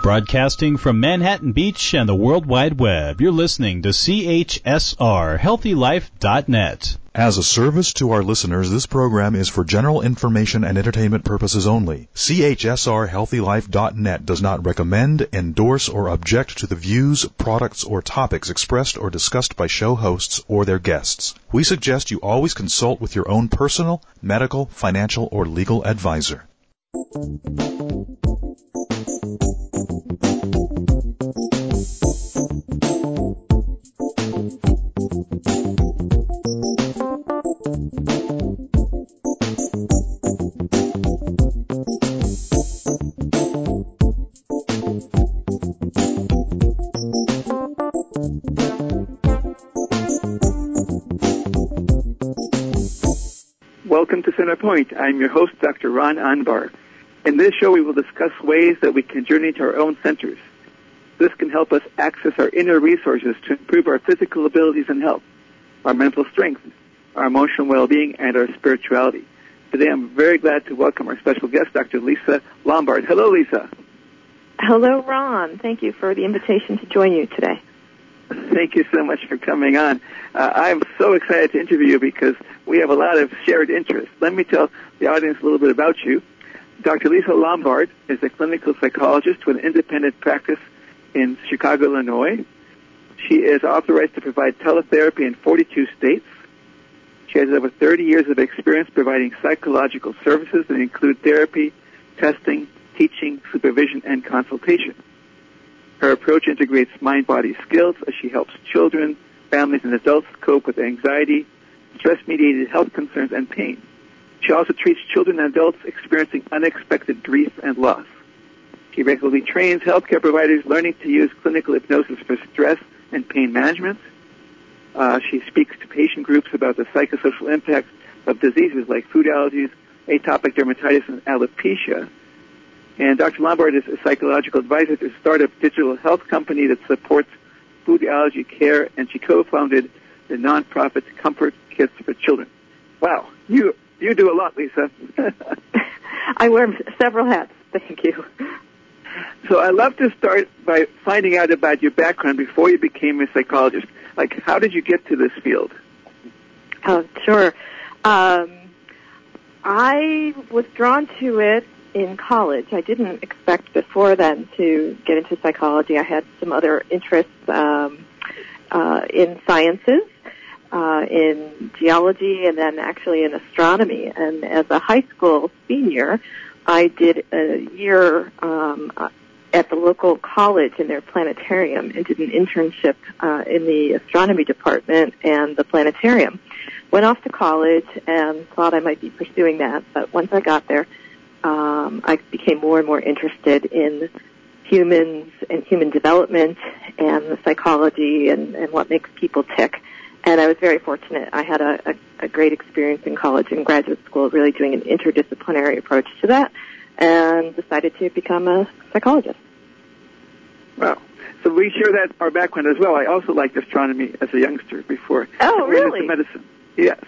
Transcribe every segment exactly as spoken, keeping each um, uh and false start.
Broadcasting from Manhattan Beach and the World Wide Web, you're listening to C H S R Healthy Life dot net. As a service to our listeners, this program is for general information and entertainment purposes only. C H S R Healthy Life dot net does not recommend, endorse, or object to the views, products, or topics expressed or discussed by show hosts or their guests. We suggest you always consult with your own personal, medical, financial, or legal advisor. Welcome to Center Point. I'm your host, Doctor Ron Anbar. In this show, we will discuss ways that we can journey to our own centers. This can help us access our inner resources to improve our physical abilities and health, our mental strength, our emotional well-being, and our spirituality. Today, I'm very glad to welcome our special guest, Doctor Lisa Lombard. Hello, Lisa. Hello, Ron. Thank you for the invitation to join you today. Thank you so much for coming on. Uh, I'm so excited to interview you because we have a lot of shared interests. Let me tell the audience a little bit about you. Doctor Lisa Lombard is a clinical psychologist with an independent practice in Chicago, Illinois. She is authorized to provide teletherapy in forty-two states. She has over thirty years of experience providing psychological services that include therapy, testing, teaching, supervision, and consultation. Her approach integrates mind-body skills as she helps children, families, and adults cope with anxiety, stress-mediated health concerns, and pain. She also treats children and adults experiencing unexpected grief and loss. She regularly trains healthcare providers learning to use clinical hypnosis for stress and pain management. Uh, she speaks to patient groups about the psychosocial impacts of diseases like food allergies, atopic dermatitis, and alopecia. And Doctor Lombard is a psychological advisor to a startup digital health company that supports food allergy care, and she co-founded the nonprofit Comfort Kits for Children. Wow, you you do a lot, Lisa. I wear several hats. Thank you. So I'd love to start by finding out about your background before you became a psychologist. Like, how did you get to this field? Oh, sure. Um, I was drawn to it in college. I didn't expect before then to get into psychology. I had some other interests um, uh, in sciences, uh, in geology, and then actually in astronomy. And as a high school senior, I did a year um, at the local college in their planetarium and did an internship uh, in the astronomy department and the planetarium. Went off to college and thought I might be pursuing that, but once I got there, Um, I became more and more interested in humans and human development and the psychology and, and what makes people tick. And I was very fortunate. I had a, a, a great experience in college and graduate school really doing an interdisciplinary approach to that and decided to become a psychologist. Wow. So we share that, our background as well. I also liked astronomy as a youngster before. Oh, I really? Into medicine. Yes.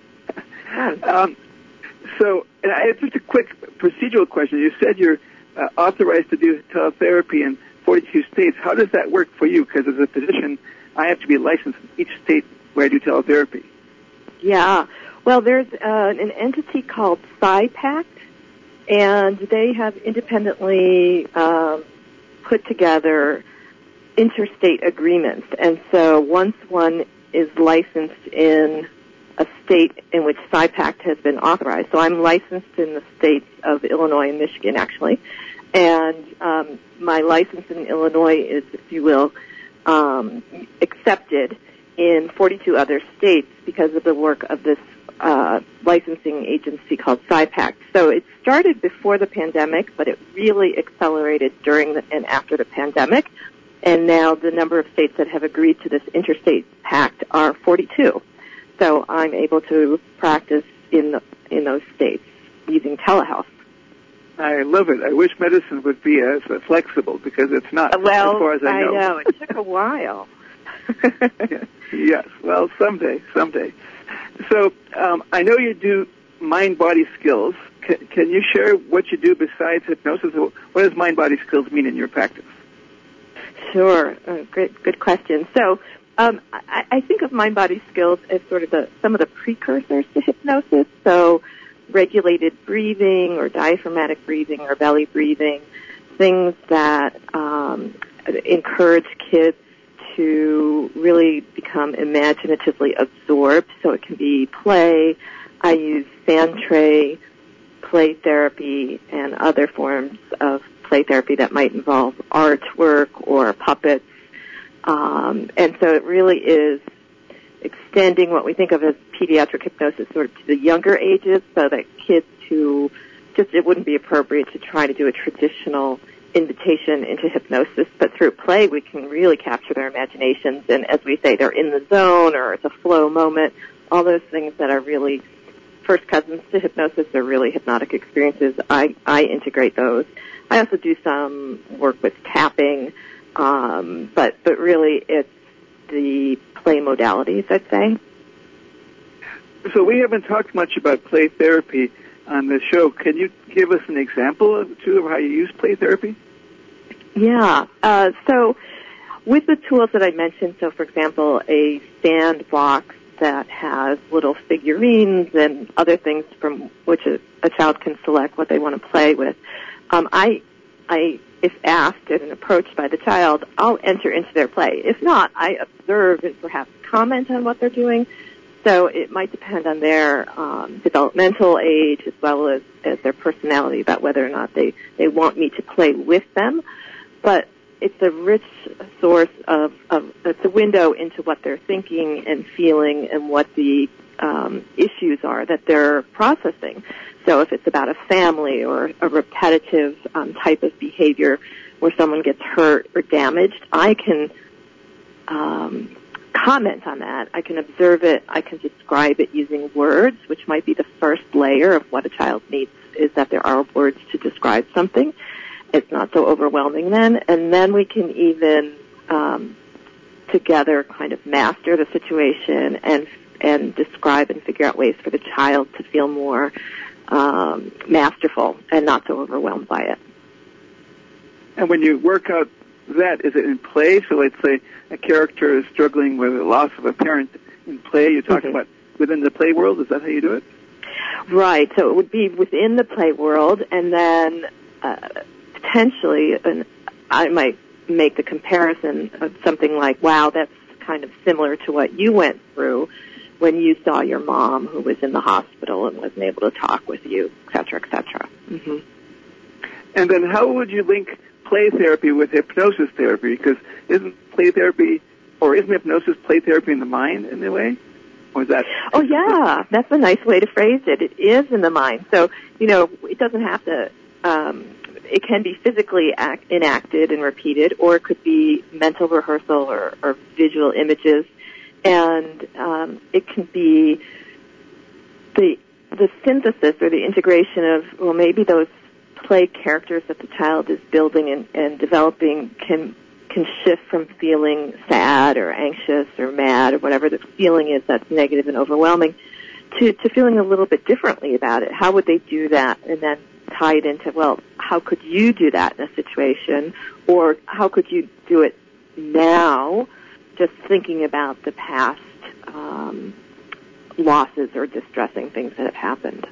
um, So, uh, it's just a quick procedural question. You said you're uh, authorized to do teletherapy in forty-two states. How does that work for you? Because as a physician, I have to be licensed in each state where I do teletherapy. Yeah. Well, there's uh, an entity called PsyPact, and they have independently um, put together interstate agreements. And so once one is licensed in a state in which PsyPact has been authorized. So I'm licensed in the states of Illinois and Michigan, actually. And um, my license in Illinois is, if you will, um, accepted in forty-two other states because of the work of this uh, licensing agency called PsyPact. So it started before the pandemic, but it really accelerated during the, and after the pandemic. And now the number of states that have agreed to this interstate pact are forty-two. So I'm able to practice in the, in those states using telehealth. I love it. I wish medicine would be as uh, flexible because it's not, well, as far as I know. I know. It took a while. yeah. Yes. Well, someday, someday. So um, I know you do mind-body skills. C- can you share what you do besides hypnosis? What does mind-body skills mean in your practice? Sure. Uh, good, good question. So um, I, I think of mind-body skills as sort of the, some of the precursors to hypnosis. So regulated breathing or diaphragmatic breathing or belly breathing, things that um, encourage kids to really become imaginatively absorbed. So it can be play. I use sand tray, play therapy, and other forms of play therapy that might involve artwork or puppets. Um, and so it really is extending what we think of as pediatric hypnosis sort of to the younger ages so that kids who just, it wouldn't be appropriate to try to do a traditional invitation into hypnosis, but through play we can really capture their imaginations. And as we say, they're in the zone or it's a flow moment, all those things that are really first cousins to hypnosis are really hypnotic experiences. I, I integrate those. I also do some work with tapping, um, but but really it's the play modalities, I'd say. So we haven't talked much about play therapy on this show. Can you give us an example of, too, of how you use play therapy? Yeah. Uh, so with the tools that I mentioned, so for example, a sandbox that has little figurines and other things from which a, a child can select what they want to play with. Um, I, I, if asked and approached by the child, I'll enter into their play. If not, I observe and perhaps comment on what they're doing. So it might depend on their um, developmental age as well as, as their personality about whether or not they, they want me to play with them. But it's a rich source of, of, it's a window into what they're thinking and feeling and what the um, issues are that they're processing. So if it's about a family or a repetitive um, type of behavior where someone gets hurt or damaged, I can um, comment on that. I can observe it. I can describe it using words, which might be the first layer of what a child needs, is that there are words to describe something. It's not so overwhelming then. And then we can even um, together kind of master the situation and and describe and figure out ways for the child to feel more um, masterful and not so overwhelmed by it. And when you work out that, is it in play? So let's say a character is struggling with the loss of a parent in play. You're talking mm-hmm. about within the play world. Is that how you do it? Right. So it would be within the play world, and then uh, potentially an, I might make the comparison of something like, wow, that's kind of similar to what you went through when you saw your mom who was in the hospital and wasn't able to talk with you, et cetera, et cetera. Mm-hmm. And then how would you link play therapy with hypnosis therapy? Because isn't play therapy, or isn't hypnosis play therapy in the mind in a way? Or is that? Oh, yeah. That's a nice way to phrase it. It is in the mind. So, you know, it doesn't have to, um, it can be physically act, enacted and repeated, or it could be mental rehearsal or, or visual images. And um, it can be the the synthesis or the integration of, well, maybe those play characters that the child is building and, and developing can can shift from feeling sad or anxious or mad or whatever the feeling is that's negative and overwhelming to, to feeling a little bit differently about it. How would they do that? And then tie it into, well, how could you do that in a situation? Or how could you do it now, just thinking about the past um, losses or distressing things that have happened?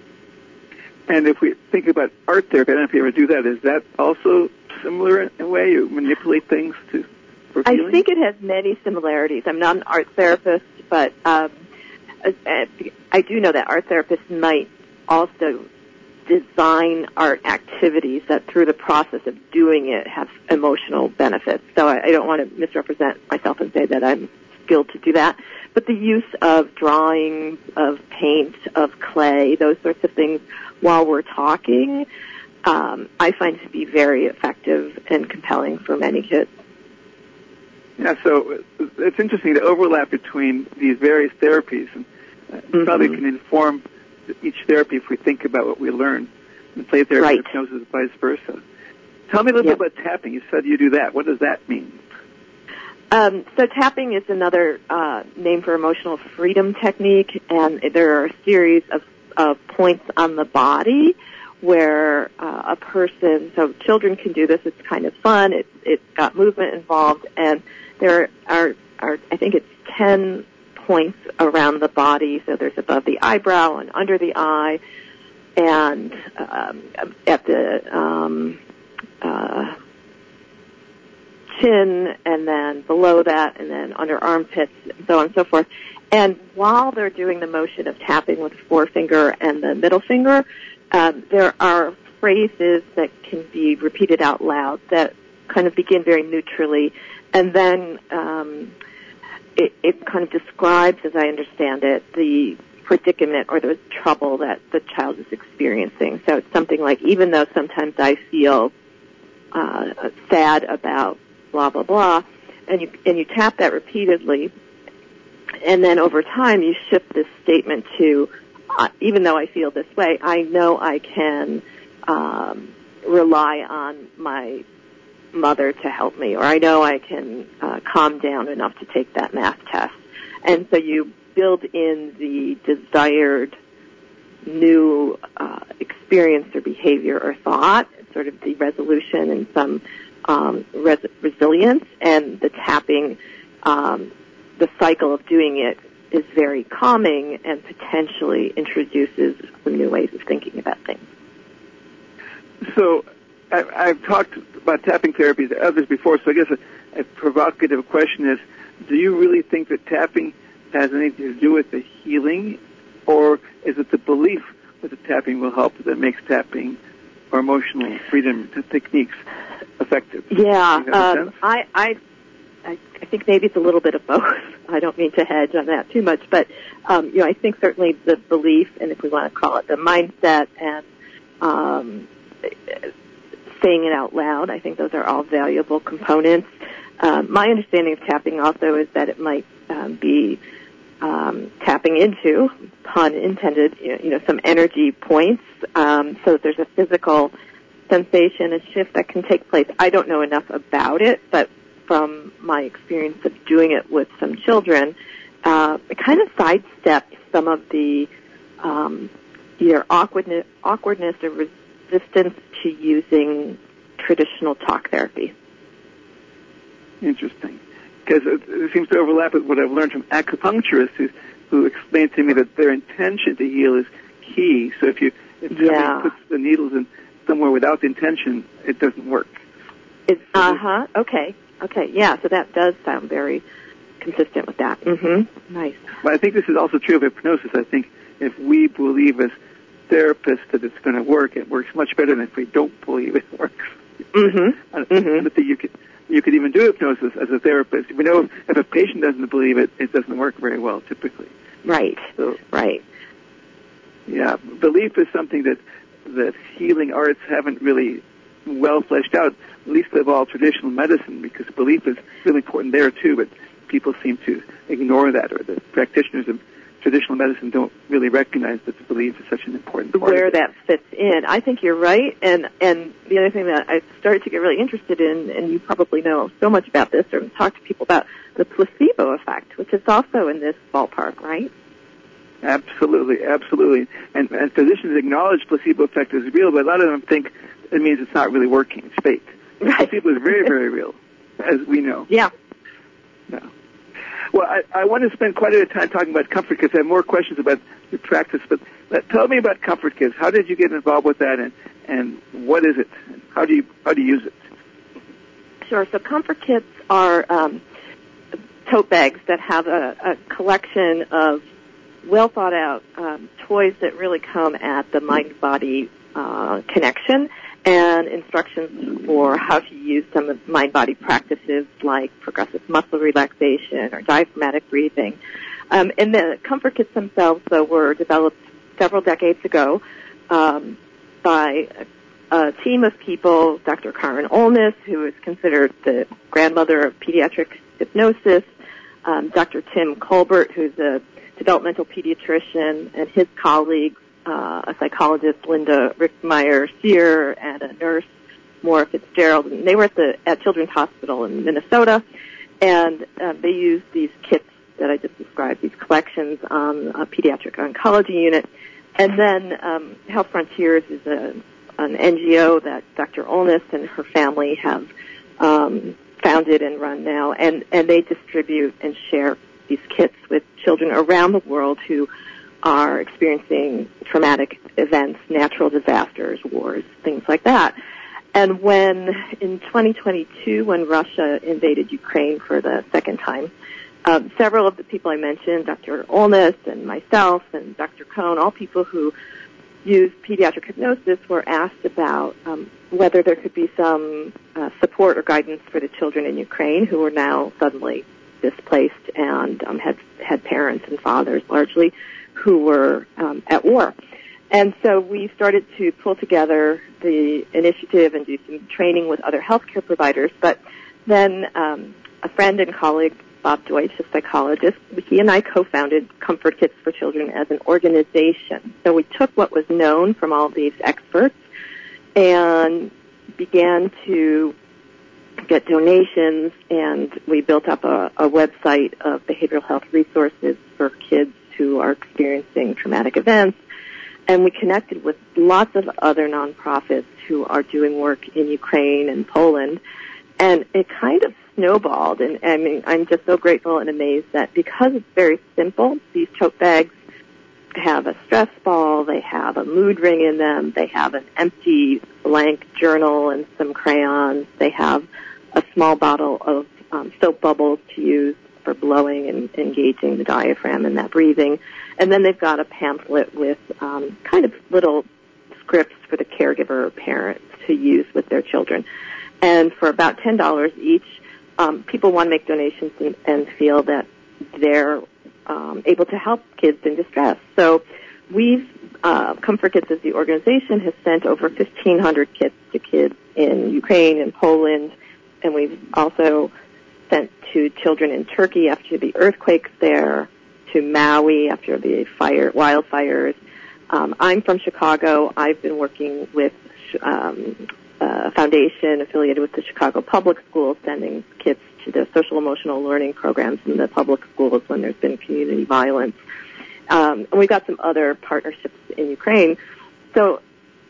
And if we think about art therapy, I don't know if you ever do that, is that also similar in a way? You manipulate things to for feeling? I think it has many similarities. I'm not an art therapist, but um, I do know that art therapists might also design art activities that through the process of doing it have emotional benefits. So I, I don't want to misrepresent myself and say that I'm skilled to do that. But the use of drawing, of paint, of clay, those sorts of things while we're talking, um, I find to be very effective and compelling for many kids. Yeah, so it's interesting the overlap between these various therapies, and uh, mm-hmm. probably can inform each therapy if we think about what we learn in play therapy, right. hypnosis, vice versa. Tell me a little yep. bit about tapping. You said you do that. What does that mean? Um, so tapping is another uh, name for emotional freedom technique, and there are a series of, of points on the body where uh, a person, so children can do this, it's kind of fun, it's, it's got movement involved, and there are, are, I think it's ten points around the body, so there's above the eyebrow and under the eye, and um, at the um, uh, chin, and then below that, and then under armpits, and so on and so forth. And while they're doing the motion of tapping with the forefinger and the middle finger, um, there are phrases that can be repeated out loud that kind of begin very neutrally, and then um, it, it kind of describes, as I understand it, the predicament or the trouble that the child is experiencing. So it's something like, even though sometimes I feel uh, sad about blah, blah, blah, and you, and you tap that repeatedly, and then over time you shift this statement to, uh, even though I feel this way, I know I can um, rely on my mother to help me, or I know I can uh, calm down enough to take that math test. And so you build in the desired new uh, experience or behavior or thought, sort of the resolution and some um, res- resilience, and the tapping, um, the cycle of doing it is very calming and potentially introduces some new ways of thinking about things. So I, I've talked about tapping therapy to others before, so I guess a, a provocative question is, do you really think that tapping has anything to do with the healing, or is it the belief that the tapping will help that makes tapping or emotional freedom techniques effective? Yeah, um, I, I, I think maybe it's a little bit of both. I don't mean to hedge on that too much, but um, you know, I think certainly the belief, and if we want to call it the mindset, and um, saying it out loud, I think those are all valuable components. Um, my understanding of tapping also is that it might um, be um, tapping into, pun intended, you know, some energy points, um, so that there's a physical sensation, a shift that can take place. I don't know enough about it, but from my experience of doing it with some children, uh, it kind of sidesteps some of the um, either awkwardness, awkwardness or resistance to using traditional talk therapy. Interesting. Because it, it seems to overlap with what I've learned from acupuncturists who, who explain to me that their intention to heal is key. So if you if somebody yeah. puts the needles in somewhere without intention, it doesn't work. It's, uh-huh. Okay. Okay. Yeah, so that does sound very consistent with that. Mm-hmm. Nice. But I think this is also true of hypnosis. I think if we believe as therapists that it's going to work, it works much better than if we don't believe it works. Mm-hmm. I, mm-hmm. I don't think you could, you could even do hypnosis as a therapist. We know if a patient doesn't believe it, it doesn't work very well, typically. Right. So, right. Yeah, belief is something that that healing arts haven't really well fleshed out, least of all traditional medicine, because belief is really important there too, but people seem to ignore that, or the practitioners of traditional medicine don't really recognize that the belief is such an important part where of it. that fits in. I think you're right, and and the other thing that I started to get really interested in, and you probably know so much about this or talk to people about, the placebo effect, which is also in this ballpark, right? Absolutely, absolutely. And, and physicians acknowledge placebo effect is real, but a lot of them think it means it's not really working. It's fake. Right. Placebo is very, very real, as we know. Yeah. Yeah. Well, I, I want to spend quite a bit of time talking about Comfort Kids. I have more questions about your practice, but let, tell me about Comfort Kids. How did you get involved with that, and, and what is it? How do you how do you use it? Sure. So Comfort Kits are um, tote bags that have a, a collection of well thought out um, toys that really come at the mind-body uh, connection, and instructions for how to use some of mind-body practices like progressive muscle relaxation or diaphragmatic breathing. Um, and the Comfort Kits themselves, though, were developed several decades ago um, by a, a team of people, Doctor Karen Olness, who is considered the grandmother of pediatric hypnosis, um, Doctor Tim Colbert, who's a developmental pediatrician, and his colleagues, uh, a psychologist, Linda Rickmeyer-Sear, and a nurse, Maura Fitzgerald. And they were at the at Children's Hospital in Minnesota, and uh, they used these kits that I just described, these collections on a pediatric oncology unit, And then um, Health Frontiers is a, an N G O that Doctor Olness and her family have um, founded and run now, and, and they distribute and share these kits with children around the world who are experiencing traumatic events, natural disasters, wars, things like that. And when, in twenty twenty-two, when Russia invaded Ukraine for the second time, um, several of the people I mentioned, Doctor Olness and myself and Doctor Cohn, all people who use pediatric hypnosis, were asked about um, whether there could be some uh, support or guidance for the children in Ukraine who are now suddenly displaced and um, had had parents and fathers largely who were um, at war. And so we started to pull together the initiative and do some training with other healthcare providers. But then um, a friend and colleague, Bob Deutsch, a psychologist, he and I co-founded Comfort Kits for Children as an organization. So we took what was known from all these experts and began to get donations, and we built up a, a website of behavioral health resources for kids who are experiencing traumatic events. And we connected with lots of other nonprofits who are doing work in Ukraine and Poland. And it kind of snowballed. And I mean, I'm just so grateful and amazed that because it's very simple, these tote bags have a stress ball, they have a mood ring in them, they have an empty blank journal and some crayons, they have a small bottle of um, soap bubbles to use for blowing and engaging the diaphragm and that breathing. And then they've got a pamphlet with um, kind of little scripts for the caregiver or parents to use with their children. And for about ten dollars each, um, people want to make donations and, and feel that they're um, able to help kids in distress. So we've, uh, Comfort Kits as the organization, has sent over fifteen hundred kits to kids in Ukraine and Poland, and we've also sent to children in Turkey after the earthquakes there, to Maui after the fire wildfires. Um, I'm from Chicago. I've been working with um, a foundation affiliated with the Chicago Public Schools, sending kits to the social emotional learning programs in the public schools when there's been community violence. Um, and we've got some other partnerships in Ukraine. So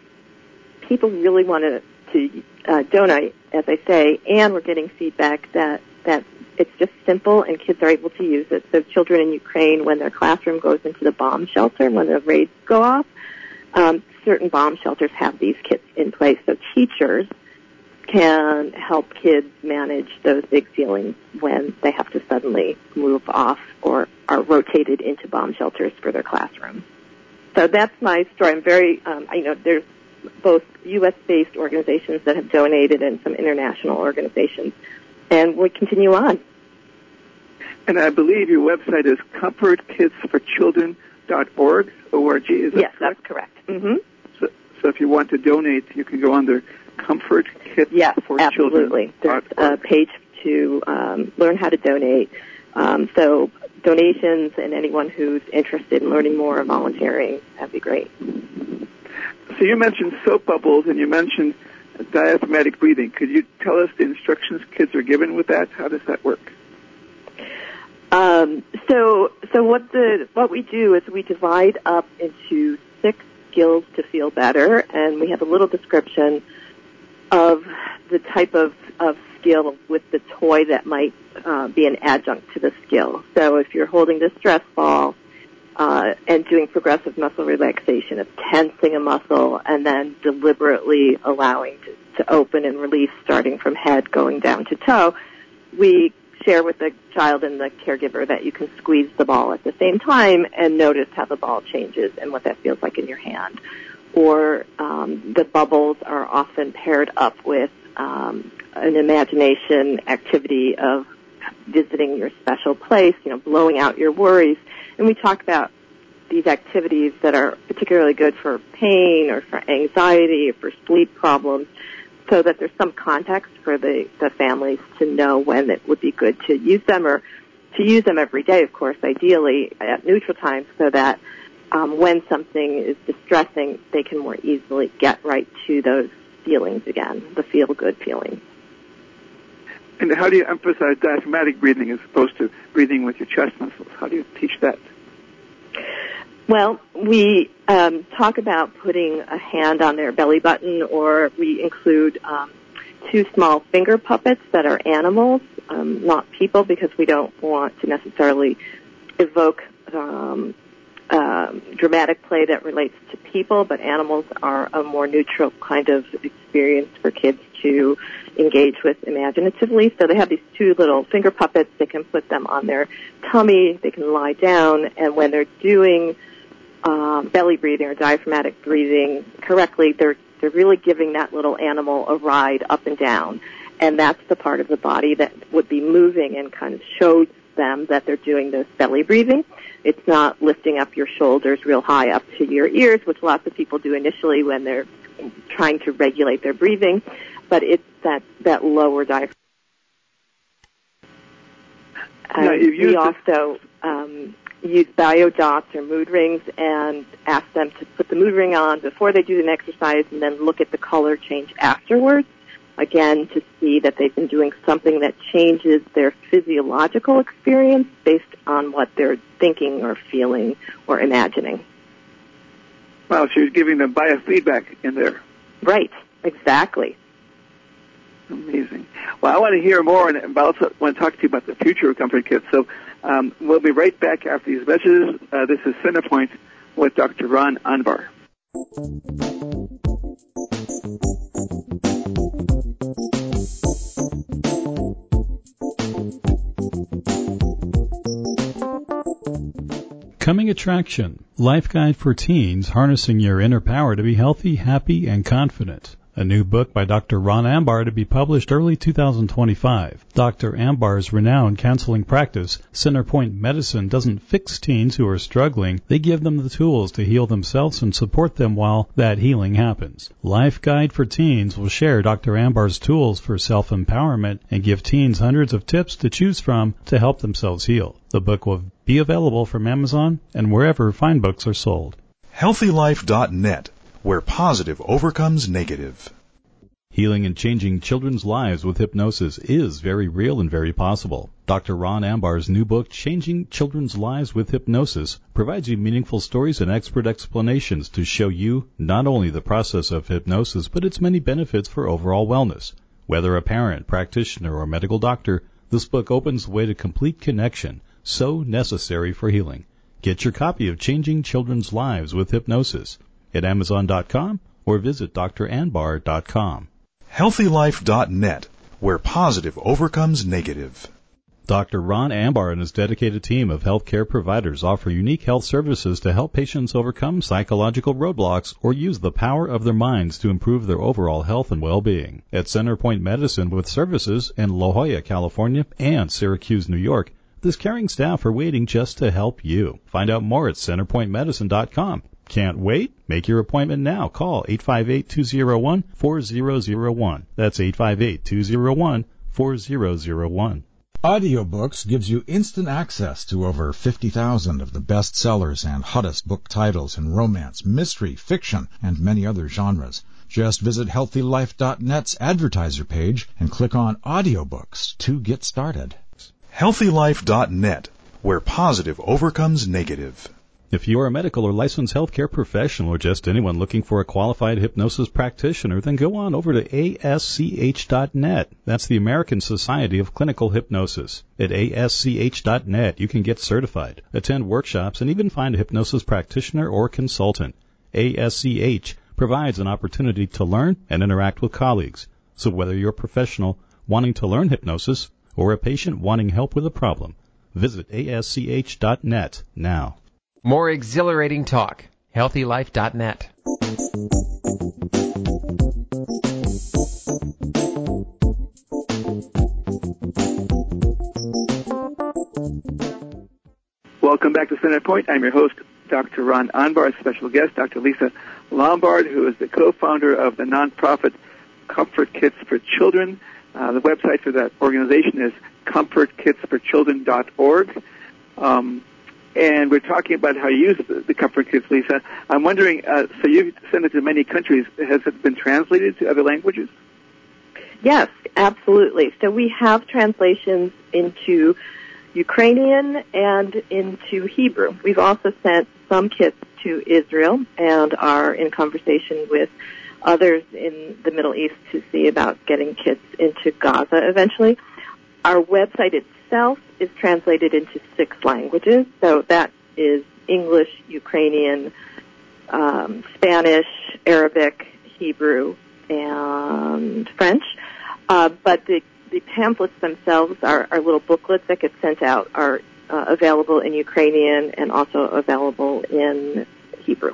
people really want to, to uh, donate, as I say, and we're getting feedback that that it's just simple and kids are able to use it. So children in Ukraine, when their classroom goes into the bomb shelter, when the raids go off, um, certain bomb shelters have these kits in place. So teachers can help kids manage those big feelings when they have to suddenly move off or are rotated into bomb shelters for their classroom. So that's my story. I'm very, um, you know, there's both U S-based organizations that have donated and some international organizations. And we continue on. And I believe your website is comfort kits for children dot org, O R G, is that yes, correct? That's correct. Mm-hmm. So, so if you want to donate, you can go under Comfort Kits yes, for absolutely. Children. There's a page to um, learn how to donate. Um, so donations and anyone who's interested in learning more or volunteering, that'd be great. So you mentioned soap bubbles and you mentioned diaphragmatic breathing. Could you tell us the instructions kids are given with that? How does that work? Um, so, so what the what we do is we divide up into six skills to feel better, and we have a little description of the type of, of skill with the toy that might uh, be an adjunct to the skill. So, if you're holding the stress ball uh, and doing progressive muscle relaxation, of tensing a muscle and then deliberately allowing to, to open and release, starting from head going down to toe, we share with the child and the caregiver that you can squeeze the ball at the same time and notice how the ball changes and what that feels like in your hand. Or um, the bubbles are often paired up with um, an imagination activity of visiting your special place, you know, blowing out your worries. And we talk about these activities that are particularly good for pain or for anxiety or for sleep problems, so that there's some context for the, the families to know when it would be good to use them, or to use them every day, of course, ideally at neutral times, so that um, when something is distressing, they can more easily get right to those feelings again, the feel-good feelings. And how do you emphasize diaphragmatic breathing as opposed to breathing with your chest muscles? How do you teach that? Well, we um, talk about putting a hand on their belly button, or we include um, two small finger puppets that are animals, um, not people, because we don't want to necessarily evoke um, uh, dramatic play that relates to people, but animals are a more neutral kind of experience for kids to engage with imaginatively. So they have these two little finger puppets. They can put them on their tummy. They can lie down, and when they're doing um, belly breathing or diaphragmatic breathing correctly, they're they're really giving that little animal a ride up and down, and that's the part of the body that would be moving and kind of shows them that they're doing this belly breathing. It's not lifting up your shoulders real high up to your ears, which lots of people do initially when they're trying to regulate their breathing, but it's that, that lower diaphragm. Now, And we also um, use biodots or mood rings and ask them to put the mood ring on before they do an exercise and then look at the color change afterwards, again, to see that they've been doing something that changes their physiological experience based on what they're thinking or feeling or imagining. Wow, so you're giving them biofeedback in there. Right, exactly. Amazing. Well, I want to hear more, and I also want to talk to you about the future of Comfort Kits. So um, we'll be right back after these messages. Uh, this is Centerpoint with Doctor Ron Anbar. Coming attraction, Life Guide for Teens, Harnessing Your Inner Power to be Healthy, Happy, and Confident. A new book by Doctor Ron Anbar to be published early two thousand twenty-five. Doctor Anbar's renowned counseling practice, Centerpoint Medicine, doesn't fix teens who are struggling. They give them the tools to heal themselves and support them while that healing happens. Life Guide for Teens will share Doctor Anbar's tools for self-empowerment and give teens hundreds of tips to choose from to help themselves heal. The book will be available from Amazon and wherever fine books are sold. healthy life dot net, where positive overcomes negative. Healing and changing children's lives with hypnosis is very real and very possible. Doctor Ron Anbar's new book, Changing Children's Lives with Hypnosis, provides you meaningful stories and expert explanations to show you not only the process of hypnosis, but its many benefits for overall wellness. Whether a parent, practitioner, or medical doctor, this book opens the way to complete connection, so necessary for healing. Get your copy of Changing Children's Lives with Hypnosis at amazon dot com or visit d r anbar dot com. healthy life dot net, where positive overcomes negative. Doctor Ron Anbar and his dedicated team of healthcare providers offer unique health services to help patients overcome psychological roadblocks or use the power of their minds to improve their overall health and well-being. At Centerpoint Medicine, with services in La Jolla, California, and Syracuse, New York, this caring staff are waiting just to help you. Find out more at centerpoint medicine dot com. Can't wait? Make your appointment now. Call eight five eight, two oh one, four oh oh one. That's eight five eight, two oh one, four oh oh one. Audiobooks gives you instant access to over fifty thousand of the best sellers and hottest book titles in romance, mystery, fiction, and many other genres. Just visit healthy life dot net's advertiser page and click on Audiobooks to get started. healthy life dot net, where positive overcomes negative. If you are a medical or licensed healthcare professional or just anyone looking for a qualified hypnosis practitioner, then go on over to A S C H dot net. That's the American Society of Clinical Hypnosis. At A S C H dot net, you can get certified, attend workshops, and even find a hypnosis practitioner or consultant. A S C H provides an opportunity to learn and interact with colleagues. So whether you're a professional wanting to learn hypnosis or a patient wanting help with a problem, visit A S C H dot net now. More exhilarating talk. healthy life dot net. Welcome back to Centerpoint. I'm your host, Doctor Ron Anbar, special guest, Doctor Lisa Lombard, who is the co-founder of the nonprofit Comfort Kits for Children. Uh, the website for that organization is comfort kits for children dot org. Um, And we're talking about how you use the, the Comfort Kits, Lisa. I'm wondering, uh, so you've sent it to many countries. Has it been translated to other languages? Yes, absolutely. So we have translations into Ukrainian and into Hebrew. We've also sent some kits to Israel and are in conversation with others in the Middle East to see about getting kits into Gaza eventually. Our website itself is translated into six languages, so that is English, Ukrainian, um, Spanish, Arabic, Hebrew, and French. Uh, but the, the pamphlets themselves, are, are little booklets that get sent out, are uh, available in Ukrainian and also available in Hebrew.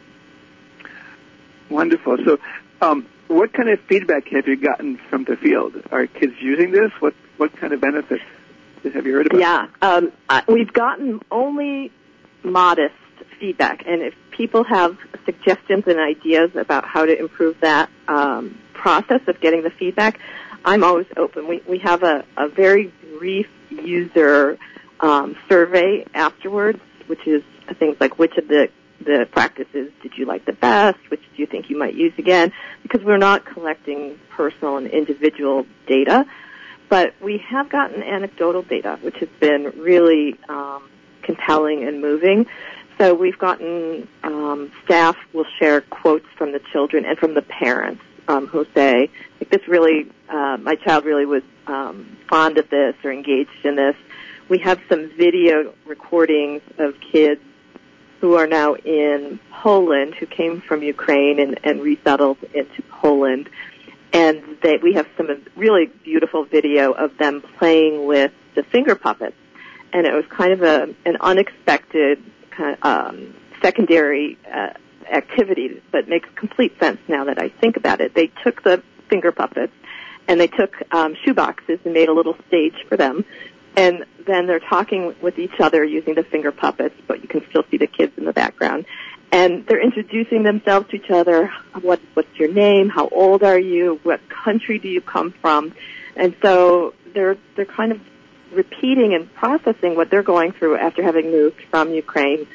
Wonderful. So, um, what kind of feedback have you gotten from the field? Are kids using this? What what kind of benefits have you heard about? Yeah, um, we've gotten only modest feedback, and if people have suggestions and ideas about how to improve that um, process of getting the feedback, I'm always open. We we have a, a very brief user um, survey afterwards, which is things like which of the the practices did you like the best, which do you think you might use again, because we're not collecting personal and individual data, but we have gotten anecdotal data, which has been really um, compelling and moving. So we've gotten um, staff will share quotes from the children and from the parents um, who say, like, this really, uh, my child really was um, fond of this or engaged in this. We have some video recordings of kids who are now in Poland, who came from Ukraine and, and resettled into Poland. And they, we have some really beautiful video of them playing with the finger puppets. And it was kind of a, an unexpected kind of, um, secondary uh, activity, but makes complete sense now that I think about it. They took the finger puppets and they took um, shoe boxes and made a little stage for them. And then they're talking with each other using the finger puppets, but you can still see the kids in the background. And they're introducing themselves to each other. What, what's your name? How old are you? What country do you come from? And so they're they're kind of repeating and processing what they're going through after having moved from Ukraine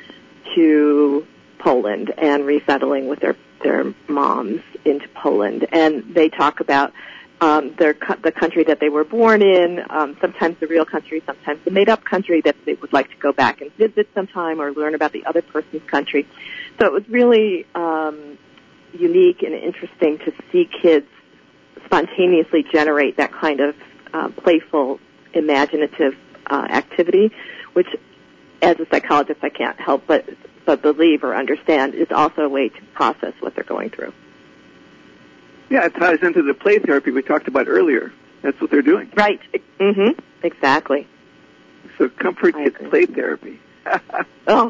to Poland and resettling with their their moms into Poland. And they talk about Um, their, the country that they were born in, um, sometimes the real country, sometimes the made-up country that they would like to go back and visit sometime or learn about the other person's country. So it was really um, unique and interesting to see kids spontaneously generate that kind of uh, playful, imaginative uh, activity, which, as a psychologist, I can't help but, but believe or understand is also a way to process what they're going through. Yeah, it ties into the play therapy we talked about earlier. That's what they're doing. Right. Mm-hmm. Exactly. So comfort gets play therapy. Oh.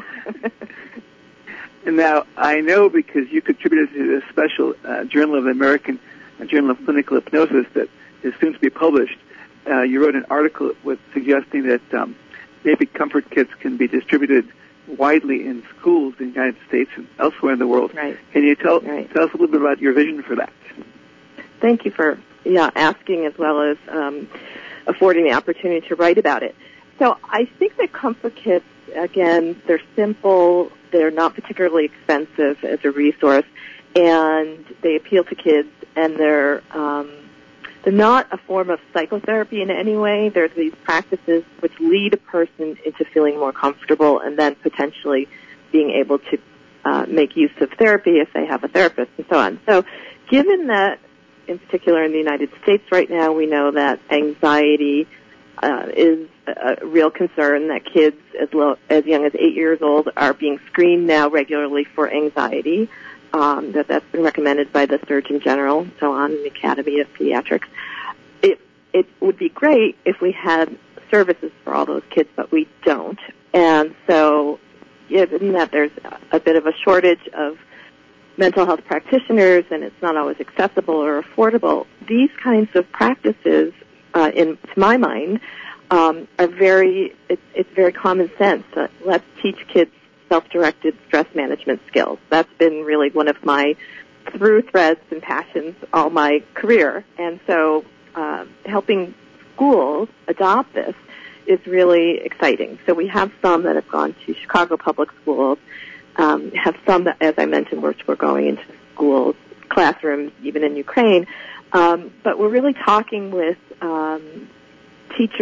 And now, I know because you contributed to this special uh, Journal of the American uh, Journal of Clinical Hypnosis that is soon to be published, uh, you wrote an article with suggesting that um, maybe comfort kits can be distributed widely in schools in the United States and elsewhere in the world. Right. Can you tell, right. tell us a little bit about your vision for that? Thank you for yeah asking as well as um, affording the opportunity to write about it. So I think that comfort kits, again, they're simple, they're not particularly expensive as a resource, and they appeal to kids, and they're um, they're not a form of psychotherapy in any way. They're these practices which lead a person into feeling more comfortable and then potentially being able to uh, make use of therapy if they have a therapist and so on. So given that, in particular in the United States right now, we know that anxiety uh, is a real concern, that kids as low, as young as eight years old are being screened now regularly for anxiety, um, that that's been recommended by the Surgeon General and so on, the Academy of Pediatrics. It, it would be great if we had services for all those kids, but we don't. And so given that there's a bit of a shortage of mental health practitioners and it's not always accessible or affordable, these kinds of practices, uh, in to my mind, um, are very, it's, it's very common sense. Uh, let's teach kids self-directed stress management skills. That's been really one of my through threads and passions all my career. And so uh, helping schools adopt this is really exciting. So we have some that have gone to Chicago Public Schools, um, have some that, as I mentioned, which we're going into schools, classrooms, even in Ukraine. Um, but we're really talking with um, teachers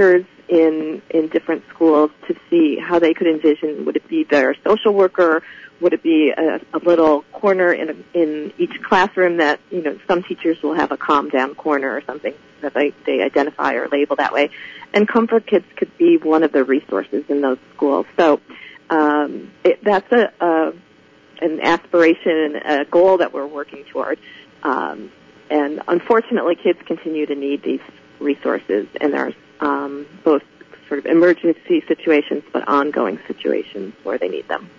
in in different schools to see how they could envision, would it be their social worker, would it be a, a little corner in a, in each classroom that, you know, some teachers will have a calm down corner or something that they, they identify or label that way. And Comfort Kids could be one of the resources in those schools. So um, it, that's a, a an aspiration, a goal that we're working toward. Um, and unfortunately, kids continue to need these resources, and there's um, both sort of emergency situations but ongoing situations where they need them.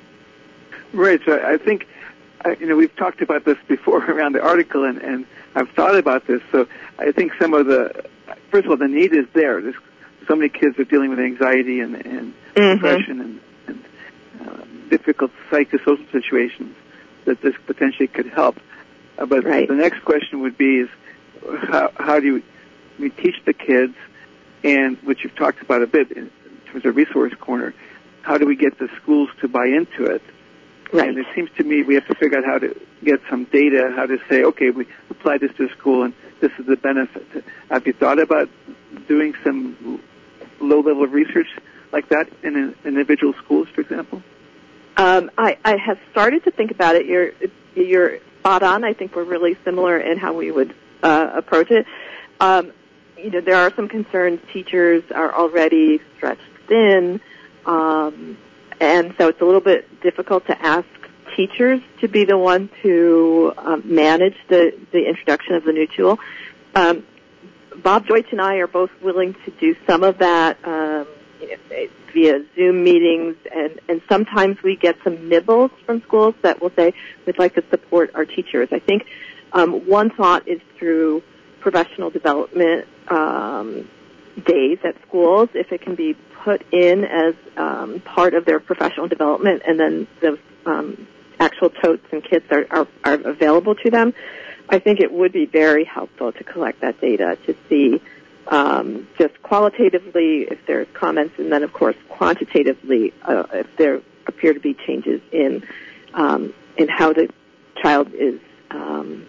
Right. So I think, uh, you know, we've talked about this before around the article, and, and I've thought about this. So I think some of the, first of all, the need is there. There's so many kids are dealing with anxiety and, and mm-hmm. depression and, and uh, difficult psychosocial situations that this potentially could help. Uh, but right. the next question would be is how, how do you, we teach the kids, and which you've talked about a bit in terms of resource corner, how do we get the schools to buy into it? Right. And it seems to me we have to figure out how to get some data, how to say, okay, we apply this to school and this is the benefit. Have you thought about doing some low-level research like that in individual schools, for example? Um, I, I have started to think about it. You're, you're spot on. I think we're really similar in how we would uh, approach it. Um, you know, there are some concerns. Teachers are already stretched thin. Um, And so it's a little bit difficult to ask teachers to be the one to um, manage the, the introduction of the new tool. Um, Bob Deutsch and I are both willing to do some of that um, you know, via Zoom meetings, and, and sometimes we get some nibbles from schools that will say, we'd like to support our teachers. I think um, one thought is through professional development um, days at schools, if it can be put in as um, part of their professional development, and then the um, actual totes and kits are, are, are available to them, I think it would be very helpful to collect that data to see um, just qualitatively if there's comments, and then, of course, quantitatively uh, if there appear to be changes in um, in how the child is um,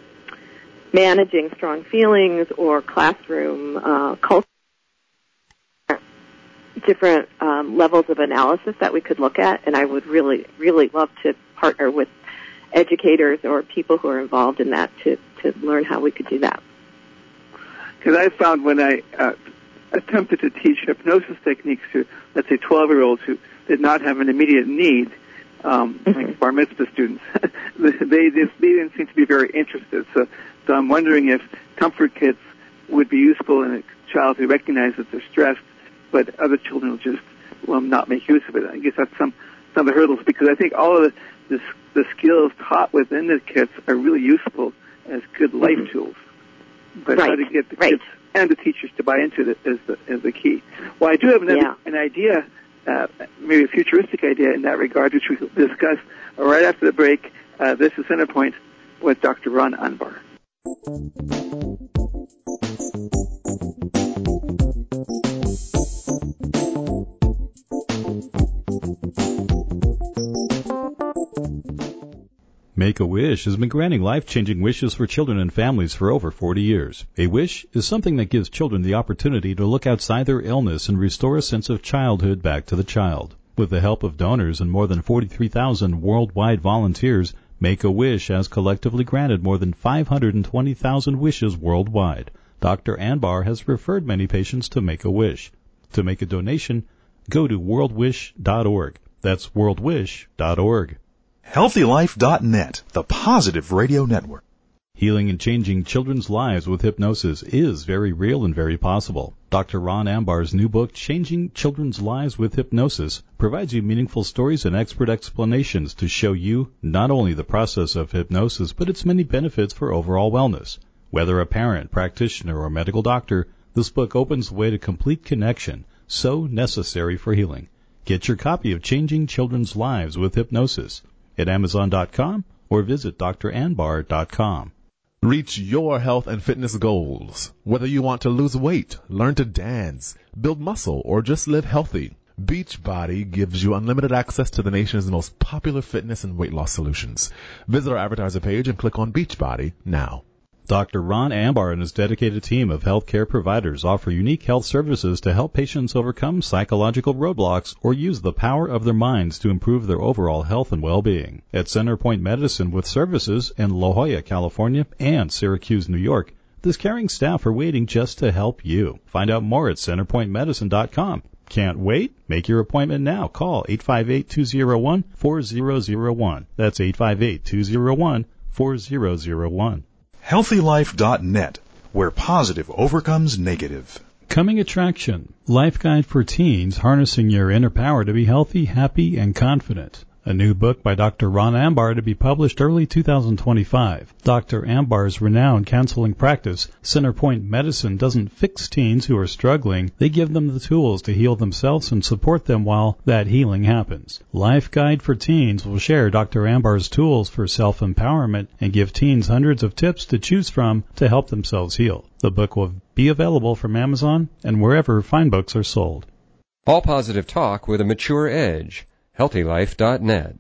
managing strong feelings or classroom uh, culture. Different um, levels of analysis that we could look at, and I would really, really love to partner with educators or people who are involved in that to, to learn how we could do that. Because I found when I uh, attempted to teach hypnosis techniques to, let's say, twelve-year-olds who did not have an immediate need, um, mm-hmm. like bar mitzvah students, they, just, they didn't seem to be very interested. So, so I'm wondering if Comfort Kits would be useful in a child who recognizes that they're stressed, but other children will just will not make use of it. I guess that's some some of the hurdles, because I think all of the the, the skills taught within the kits are really useful as good life mm-hmm. tools. But right. how to get the right. kids and the teachers to buy into it is the is the key. Well, I do have another, yeah. an idea, uh, maybe a futuristic idea in that regard, which we'll discuss right after the break. Uh, this is Centerpoint with Doctor Ron Anbar. Make-A-Wish has been granting life-changing wishes for children and families for over forty years. A wish is something that gives children the opportunity to look outside their illness and restore a sense of childhood back to the child. With the help of donors and more than forty-three thousand worldwide volunteers, Make-A-Wish has collectively granted more than five hundred twenty thousand wishes worldwide. Doctor Anbar has referred many patients to Make-A-Wish. To make a donation, go to world wish dot org. That's world wish dot org. healthy life dot net, the positive radio network. Healing and changing children's lives with hypnosis is very real and very possible. Doctor Ron Ambar's new book, Changing Children's Lives with Hypnosis, provides you meaningful stories and expert explanations to show you not only the process of hypnosis, but its many benefits for overall wellness. Whether a parent, practitioner, or medical doctor, this book opens the way to complete connection, so necessary for healing. Get your copy of Changing Children's Lives with Hypnosis at amazon dot com or visit d r anbar dot com. Reach your health and fitness goals. Whether you want to lose weight, learn to dance, build muscle, or just live healthy, Beachbody gives you unlimited access to the nation's most popular fitness and weight loss solutions. Visit our advertiser page and click on Beachbody now. Doctor Ron Ambar and his dedicated team of healthcare providers offer unique health services to help patients overcome psychological roadblocks or use the power of their minds to improve their overall health and well-being. At Centerpoint Medicine with services in La Jolla, California and Syracuse, New York, this caring staff are waiting just to help you. Find out more at centerpoint medicine dot com. Can't wait? Make your appointment now. Call eight five eight, two oh one, four oh oh one. That's eight five eight, two oh one, four oh oh one. healthy life dot net, where positive overcomes negative. Coming attraction, Life Guide for Teens, Harnessing Your Inner Power to be Healthy, Happy, and Confident. A new book by Doctor Ron Ambar to be published early two thousand twenty-five. Doctor Ambar's renowned counseling practice, Centerpoint Medicine, doesn't fix teens who are struggling. They give them the tools to heal themselves and support them while that healing happens. Life Guide for Teens will share Doctor Ambar's tools for self-empowerment and give teens hundreds of tips to choose from to help themselves heal. The book will be available from Amazon and wherever fine books are sold. All positive talk with a mature edge. healthy life dot net.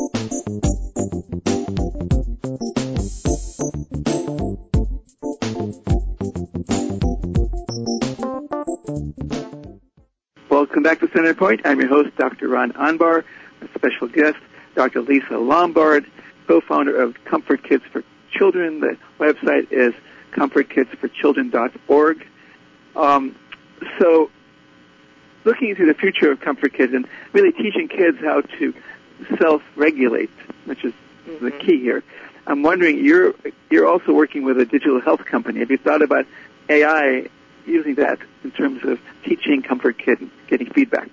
Welcome back to Centerpoint. I'm your host, Doctor Ron Ambar, a special guest, Doctor Lisa Lombard, co-founder of Comfort Kids for Children. The website is comfort kids for children dot org. Um, so, looking into the future of Comfort Kids and really teaching kids how to self-regulate, which is mm-hmm. the key here. I'm wondering, you're you're also working with a digital health company. Have you thought about A I, using that in terms of teaching Comfort Kids and getting feedback?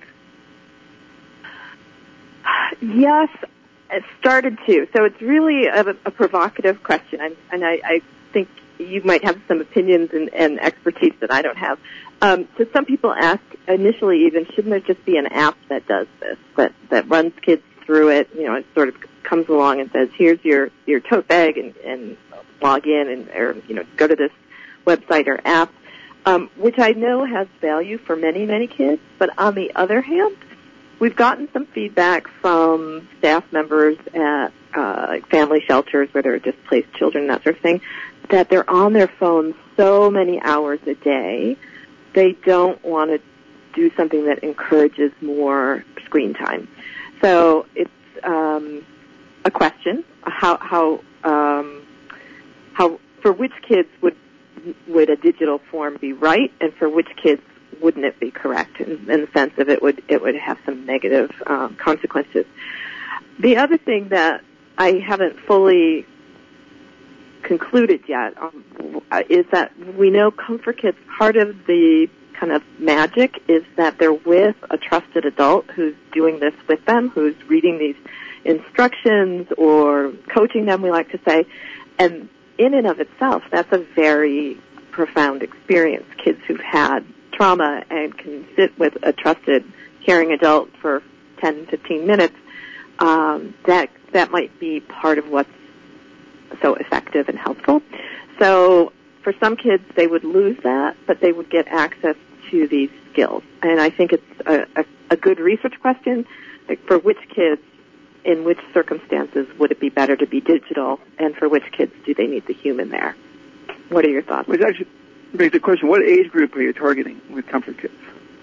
Yes, it started to. So it's really a, a provocative question, I'm, and I, I think you might have some opinions and, and expertise that I don't have. Um, so some people ask initially even, shouldn't there just be an app that does this, that, that runs kids through it? You know, it sort of comes along and says, here's your, your tote bag and, and log in and, or, you know, go to this website or app, um, which I know has value for many, many kids. But on the other hand, we've gotten some feedback from staff members at uh, family shelters where there are displaced children and that sort of thing, that they're on their phones so many hours a day, they don't want to do something that encourages more screen time. So it's um, a question: how how um, how for which kids would would a digital form be right, and for which kids wouldn't it be correct? In, in the sense of it would it would have some negative um, consequences. The other thing that I haven't fully concluded yet um, is that we know Comfort Kids, part of the kind of magic is that they're with a trusted adult who's doing this with them, who's reading these instructions or coaching them, we like to say. And in and of itself, that's a very profound experience. Kids who've had trauma and can sit with a trusted, caring adult for ten, fifteen minutes, um, that that might be part of what's so effective and helpful. So for some kids, they would lose that, but they would get access to these skills. And I think it's a, a, a good research question. Like, for which kids, in which circumstances, would it be better to be digital, and for which kids do they need the human there? What are your thoughts? Which actually begs the question, what age group are you targeting with Comfort Kids?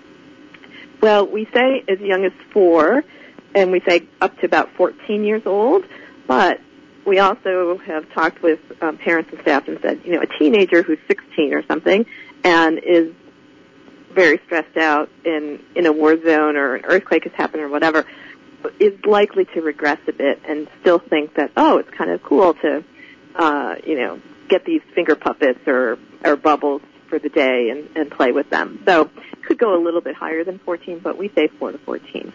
Well, we say as young as four, and we say up to about fourteen years old, but we also have talked with um, parents and staff and said, you know, a teenager who's sixteen or something and is very stressed out in, in a war zone or an earthquake has happened or whatever, is likely to regress a bit and still think that, oh, it's kind of cool to, uh, you know, get these finger puppets or, or bubbles for the day and, and play with them. So it could go a little bit higher than fourteen, but we say four to fourteen.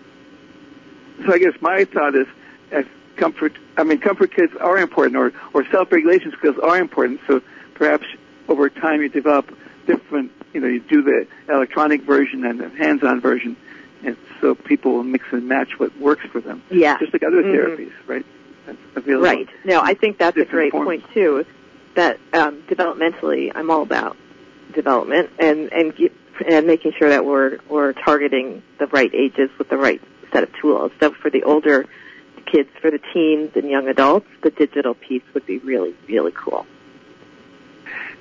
So I guess my thought is, as comfort, I mean, Comfort Kids are important, or, or self-regulation skills are important, so perhaps over time you develop different, you know, you do the electronic version and the hands-on version, and so people will mix and match what works for them. Yeah. Just like other mm-hmm. therapies, right? That's available. Right. No, I think that's a great forms. point, too, that um, developmentally I'm all about development and, and, get, and making sure that we're, we're targeting the right ages with the right set of tools. So for the older kids, for the teens and young adults, the digital piece would be really, really cool.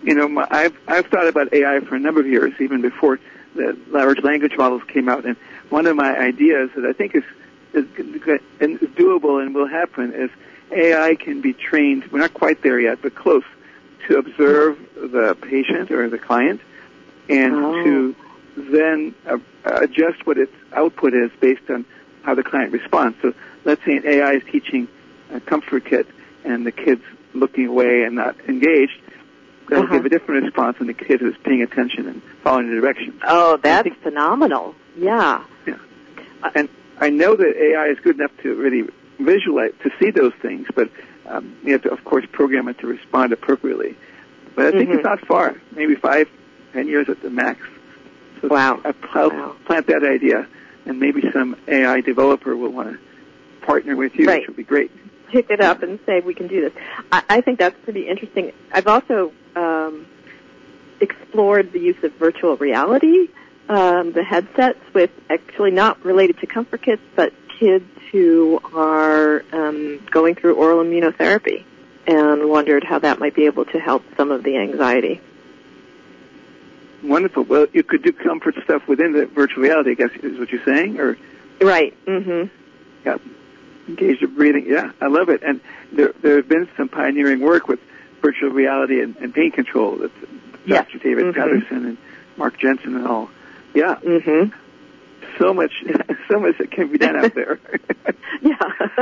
you know, my, I've I've thought about A I for a number of years, even before the large language models came out. And one of my ideas that I think is is, is doable and will happen is A I can be trained. We're not quite there yet, but close, to observe the patient or the client, and oh. to then uh, adjust what its output is based on how the client responds. So let's say an A I is teaching a comfort kit, and the kid's looking away and not engaged. They'll uh-huh. give a different response than the kid who's paying attention and following the directions. Oh, that's think, phenomenal. Yeah. Yeah. And I know that A I is good enough to really visualize, to see those things, but um, you have to, of course, program it to respond appropriately. But I think mm-hmm. it's not far, maybe five, ten years at the max. So wow. I'll wow. plant that idea, and maybe some A I developer will want to partner with you, right. which would be great. Pick it up and say, we can do this. I, I think that's pretty interesting. I've also um, explored the use of virtual reality, um, the headsets, with actually not related to comfort kits, but kids who are um, going through oral immunotherapy, and wondered how that might be able to help some of the anxiety. Wonderful. Well, you could do comfort stuff within the virtual reality, I guess, is what you're saying? Or Right. Mm-hmm. Yeah. Engaged breathing. Yeah, I love it. And there, there have been some pioneering work with virtual reality and, and pain control. That's yes. Doctor David mm-hmm. Patterson and Mark Jensen and all. Yeah. Mm-hmm. So much, so much that can be done out there. Yeah.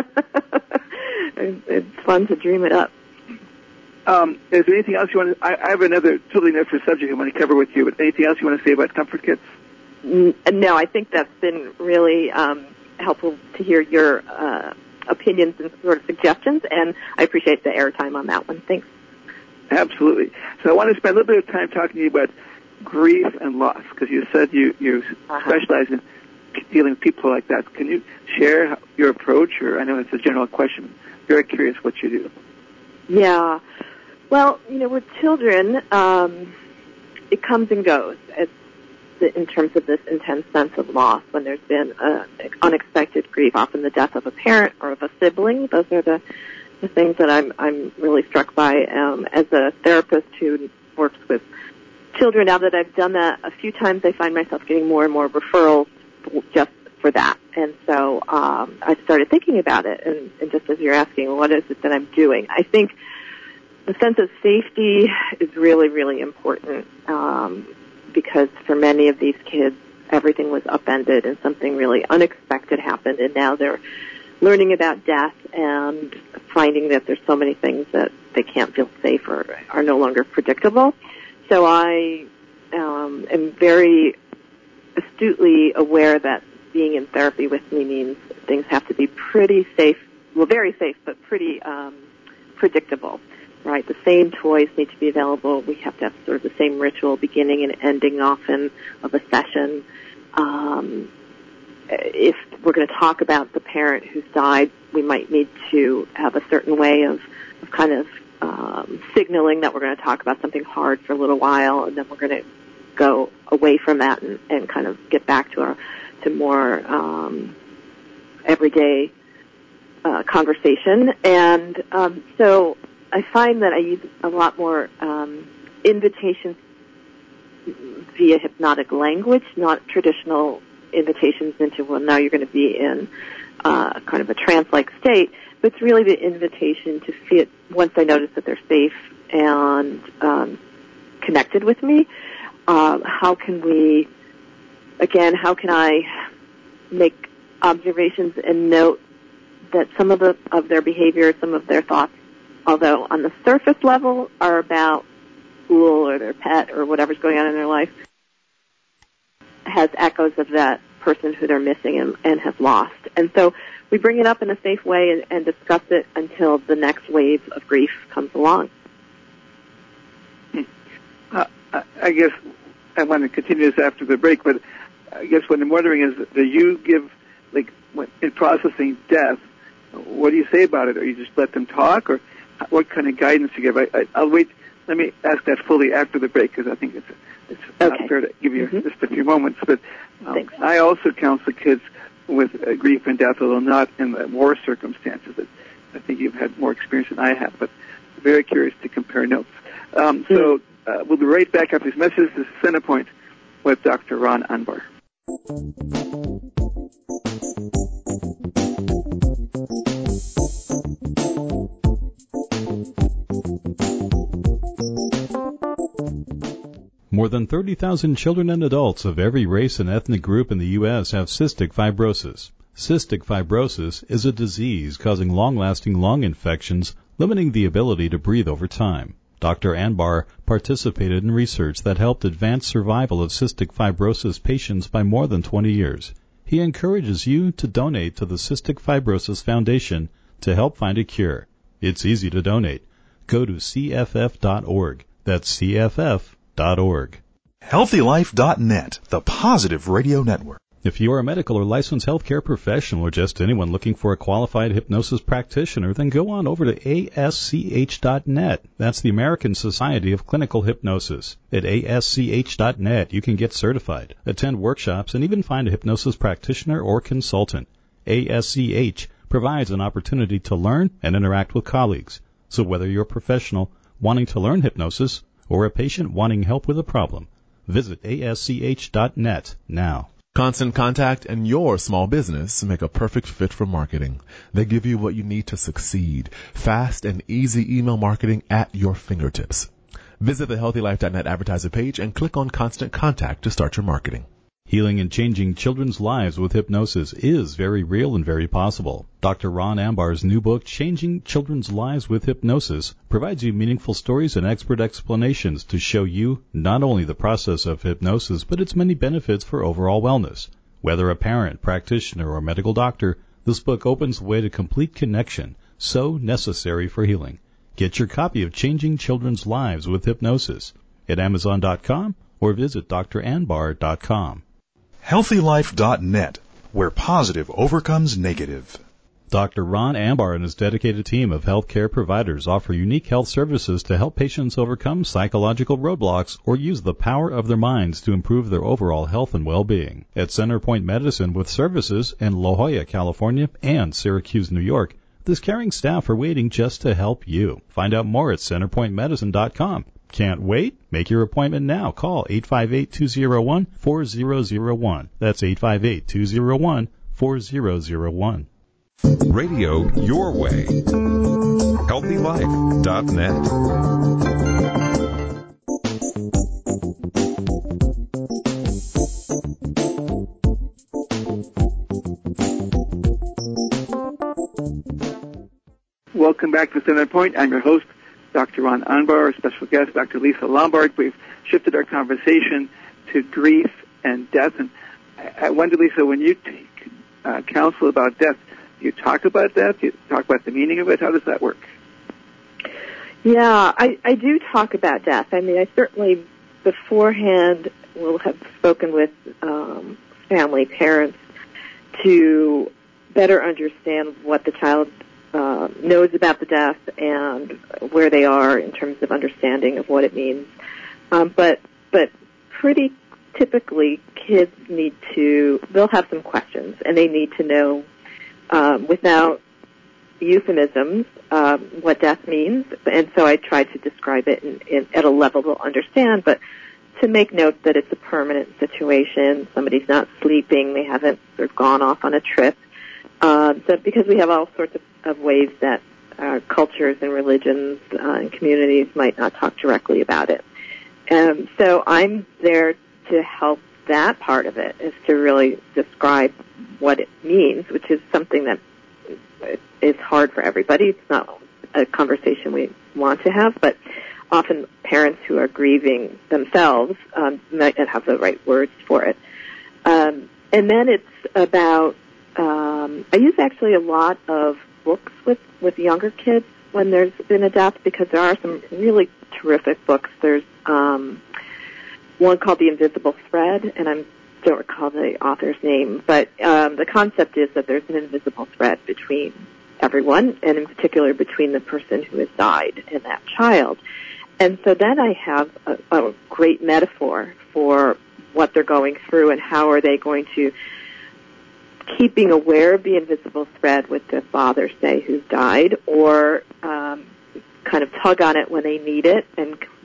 It's fun to dream it up. Um, is there anything else you want to, I, I have another totally different subject I want to cover with you, but anything else you want to say about comfort kits? No, I think that's been really um, helpful to hear your uh, opinions and sort of suggestions, and I appreciate the airtime on that one. Thanks. Absolutely. So I want to spend a little bit of time talking to you about grief and loss, because you said you, you uh-huh. specialize in dealing with people like that. Can you share your approach? Or I know it's a general question. Very curious what you do. Yeah. Well, you know, with children, um, it comes and goes. It's in terms of this intense sense of loss when there's been uh, unexpected grief, often the death of a parent or of a sibling. Those are the, the things that I'm I'm really struck by um, as a therapist who works with children. Now that I've done that a few times, I find myself getting more and more referrals just for that. And so um, I started thinking about it, and, and just as you're asking, well, what is it that I'm doing? I think the sense of safety is really, really important um, because for many of these kids, everything was upended and something really unexpected happened, and now they're learning about death and finding that there's so many things that they can't feel safe or are no longer predictable. So I um, am very astutely aware that being in therapy with me means things have to be pretty safe, well, very safe, but pretty um, predictable, right? The same toys need to be available. We have to have sort of the same ritual beginning and ending often of a session. Um, if we're going to talk about the parent who's died, we might need to have a certain way of, of kind of um, signaling that we're going to talk about something hard for a little while, and then we're going to go away from that and, and kind of get back to our to more um, everyday uh, conversation. And um, so I find that I use a lot more um, invitations via hypnotic language, not traditional invitations into, well, now you're going to be in uh, kind of a trance-like state, but it's really the invitation to feel, once I notice that they're safe and um, connected with me, uh, how can we, again, how can I make observations and note that some of the of their behavior, some of their thoughts, although on the surface level are about school or their pet or whatever's going on in their life, has echoes of that person who they're missing and, and have lost. And so we bring it up in a safe way and, and discuss it until the next wave of grief comes along. Uh, I guess I want to continue this after the break, but I guess what I'm wondering is, do you give, like, in processing death, what do you say about it? Or you just let them talk, or what kind of guidance you give? I, I, I'll wait. Let me ask that fully after the break, because I think it's it's okay. not fair to give you mm-hmm. just a few moments. But um, I also counsel kids with uh, grief and death, although not in the war circumstances. That I think you've had more experience than I have, but very curious to compare notes. Um, so Uh, we'll be right back after these messages. This is Centerpoint with Doctor Ron Anbar. More than thirty thousand children and adults of every race and ethnic group in the U S have cystic fibrosis. Cystic fibrosis is a disease causing long-lasting lung infections, limiting the ability to breathe over time. Doctor Anbar participated in research that helped advance survival of cystic fibrosis patients by more than twenty years. He encourages you to donate to the Cystic Fibrosis Foundation to help find a cure. It's easy to donate. Go to C F F dot org. That's C F F dot org. Healthy Life dot net, the positive radio network. If you are a medical or licensed healthcare professional or just anyone looking for a qualified hypnosis practitioner, then go on over to A S C H dot net. That's the American Society of Clinical Hypnosis. At A S C H dot net, you can get certified, attend workshops, and even find a hypnosis practitioner or consultant. A S C H provides an opportunity to learn and interact with colleagues. So whether you're a professional wanting to learn hypnosis or a patient wanting help with a problem, visit A S C H dot net now. Constant Contact and your small business make a perfect fit for marketing. They give you what you need to succeed. Fast and easy email marketing at your fingertips. Visit the Healthy Life dot net advertiser page and click on Constant Contact to start your marketing. Healing and changing children's lives with hypnosis is very real and very possible. Doctor Ron Anbar's new book, Changing Children's Lives with Hypnosis, provides you meaningful stories and expert explanations to show you not only the process of hypnosis, but its many benefits for overall wellness. Whether a parent, practitioner, or medical doctor, this book opens the way to complete connection, so necessary for healing. Get your copy of Changing Children's Lives with Hypnosis at Amazon dot com or visit D R Anbar dot com. Healthy Life dot net, where positive overcomes negative. Doctor Ron Anbar and his dedicated team of healthcare providers offer unique health services to help patients overcome psychological roadblocks or use the power of their minds to improve their overall health and well-being. At Centerpoint Medicine with services in La Jolla, California and Syracuse, New York, this caring staff are waiting just to help you. Find out more at Centerpoint Medicine dot com. Can't wait? Make your appointment now. Call eight five eight, two oh one, four oh oh one. That's eight five eight, two oh one, four oh oh one. Radio your way. Healthy Life dot net. Welcome back to Center Point. I'm your host, Doctor Ron Anbar, our special guest, Doctor Lisa Lombard. We've shifted our conversation to grief and death. And I wonder, Lisa, when you take, uh, counsel about death, do you talk about death? Do you talk about the meaning of it? How does that work? Yeah, I, I do talk about death. I mean, I certainly beforehand will have spoken with um, family, parents, to better understand what the child Uh, knows about the death and where they are in terms of understanding of what it means. Um, but but pretty typically, kids need to, they'll have some questions, and they need to know um, without euphemisms um, what death means. And so I try to describe it in, in, at a level they'll understand, but to make note that it's a permanent situation. Somebody's not sleeping. They haven't sort of gone off on a trip. Uh, so because we have all sorts of, of ways that uh, cultures and religions uh, and communities might not talk directly about it. Um, so I'm there to help that part of it, is to really describe what it means, which is something that is hard for everybody. It's not a conversation we want to have, but often parents who are grieving themselves um, might not have the right words for it. Um, and then it's about Um, I use actually a lot of books with, with younger kids when there's been a death, because there are some really terrific books. There's um, one called The Invisible Thread, and I don't recall the author's name, but um, the concept is that there's an invisible thread between everyone, and in particular between the person who has died and that child. And so then I have a, a great metaphor for what they're going through and how are they going to, keeping aware of the invisible thread with the father, say, who's died, or um, kind of tug on it when they need it and need